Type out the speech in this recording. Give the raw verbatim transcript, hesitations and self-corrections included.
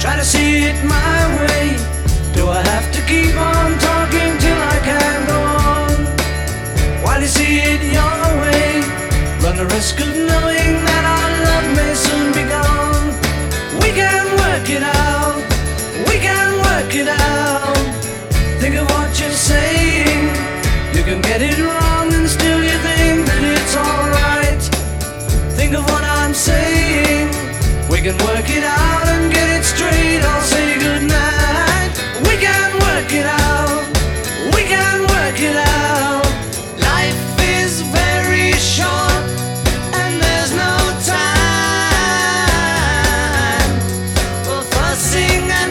try to see it my way. Do I have to keep on talking till I can go on? While you see it your way, run the risk of knowing that our love may soon be gone. We can work it out, we can work it out. Think of what you're saying. You can get it wrong and still you think that it's alright. Think of what I'm saying. We can work it out and get it straight. I'll say goodnight. We can work it out, we can work it out. Life is very short and there's no time for fussing and